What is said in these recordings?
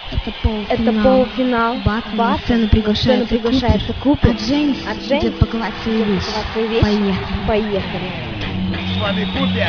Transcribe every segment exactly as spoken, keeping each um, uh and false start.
Это полуфинал. Это полуфинал. Батл. Батл. На сцену приглашается, приглашается Купер. А Джеймс А Джеймс идет паковать свои идет вещи. паковать свои вещи. Поехали. Поехали. С вами Купер.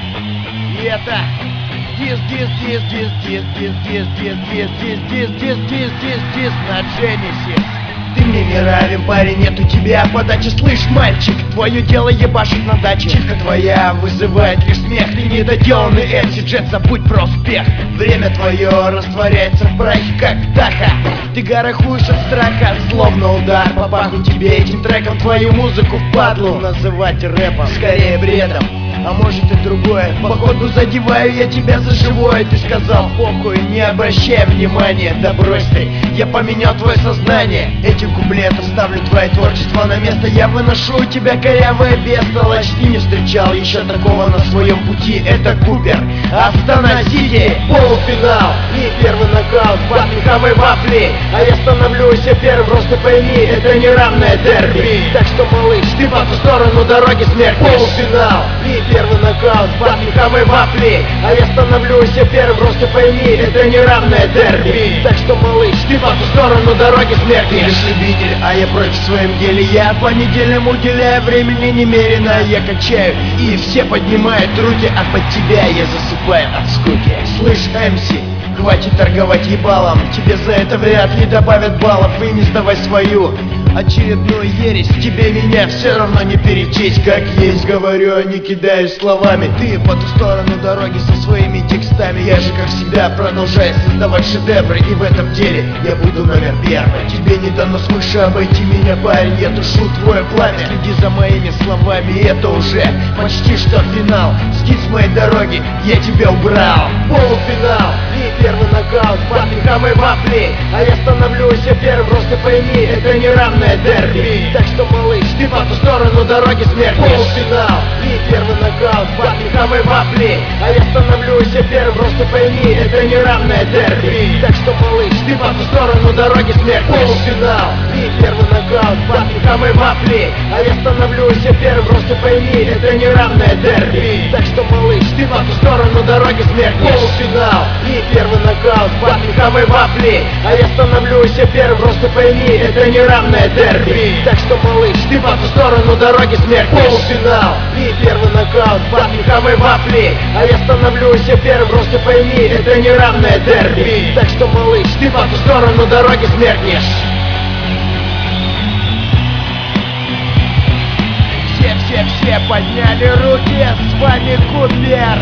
И это дис, дис, дис, дис, дис, дис, дис, дис, дис, дис, дис, дис, дис, дис, дис на Genesis. Ты мне не равен, парень, нет у тебя подачи. Слышь, мальчик, твое дело ебашить на даче. Читка твоя вызывает лишь смех. Ты недоделанный эм си Джет, забудь про успех. Время твое растворяется в прахе, как птаха. Ты горохуешь от страха, словно удар по паху. Тебе этим треком твою музыку впадлу называть рэпом, скорее бредом. А может и другое. Походу задеваю я тебя за живое. Ты сказал похуй, не обращай внимания. Да брось ты, я поменял твое сознание. Этим куплетом ставлю твое творчество на место. Я выношу у тебя корявое бестолочь. Ты не встречал еще такого на своем пути. Это Купер, Астана-Сити. Полуфинал и первый нокаут в батле хамы вафли. А я становлюсь первым, просто пойми, это неравное дерби. Так что, малыш, ты по ту сторону дороги смерти. Полуфинал и первый нокаут в батле хамы вафли. А я становлюсь первым, просто пойми, это неравное дерби. Так что, малыш, ты по ту сторону дороги смерти. Ты лишь любитель, а я профи в своем деле. Я по неделям уделяю времени немерено. Я качаю, и все поднимают руки. А под тебя я засыпаю от скуки. Слышь, эм си, хватит торговать ебалом. Тебе за это вряд ли добавят баллов. И не сдавай свою очередную ересь. Тебе меня все равно не перечесть. Как есть говорю, а не кидаюсь словами. Ты по ту сторону дороги со своими текстами. Я же как всегда продолжаю создавать шедевры. И в этом деле я буду номер первый. Тебе не дано свыше обойти меня, парень. Я тушу твое пламя. Следи за моими словами, это уже почти что финал. Скид с моей дороги, я тебя убрал. Полуфинал и первый нокаут в батле хамы вафли. А я становлюсь первым, просто пойми, это неравное дерби. Так что, малыш, ты по ту сторону дороги смерти. Полуфинал и первый нокаут в батле хамы вафли. А я становлюсь первым, просто пойми, это неравное дерби. Так что, малыш, ты по ту сторону дороги смерти. Полуфинал и первый нокаут в батле хамы вафли. А я становлюсь первым, просто пойми, это неравное дерби. Так что, малыш, ты по ту сторону дороги смерти. Полуфинал и первый нокаут в батле хамы вафли. А я становлюсь первым, просто пойми, это неравное дерби. Так что, малыш, ты по ту сторону дороги смерти. Полуфинал и первый нокаут в батле хамы вафли. А я становлюсь первым, просто пойми, это неравное дерби. Так что, малыш, ты по ту сторону дороги смеркнешь. Все-все-все подняли руки, с вами Купер.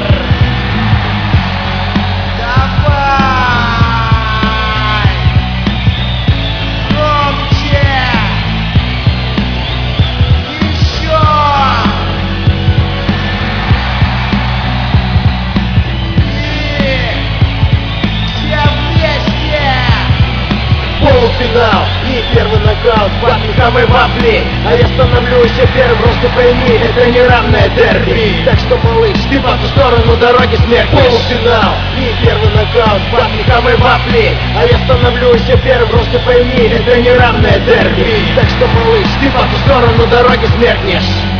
Полуфинал и первый нокаут в батле хамы вафли. А я становлюсь первым, просто пойми, это неравное дерби. Так что, малыш, ты по ту сторону дороги смерти. Полуфинал и первый нокаут в батле хамы вафли. А я становлюсь первым, просто пойми, это неравное дерби. Так что, малыш, ты по ту сторону дороги смеркнешь.